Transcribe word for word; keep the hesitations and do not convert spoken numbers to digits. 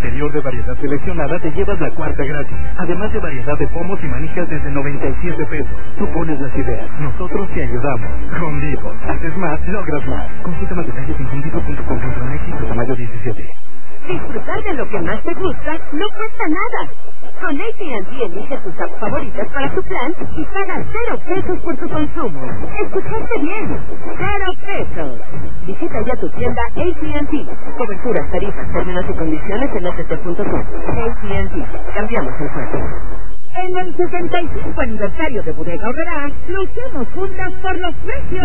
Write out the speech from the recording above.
interior de variedad seleccionada te llevas la cuarta gratis. Además de variedad de pomos y manijas desde noventa y siete pesos. Tú pones las ideas, nosotros te ayudamos. Home Depot. Haces más, logras más. Consulta más detalles en home depot punto com punto m x hasta mayo diecisiete. Disfrutar de lo que más te gusta no cuesta nada. Con A T and T elige tus apps favoritas para tu plan y paga cero pesos por tu consumo. ¿Escuchaste bien? ¡Cero pesos! Visita ya tu tienda A T and T. Coberturas, tarifas, términos y condiciones en a t t punto com. A T and T. Cambiamos el juego. En el sesenta y cinco aniversario de Bodega Aurrerá, luchemos juntas por los precios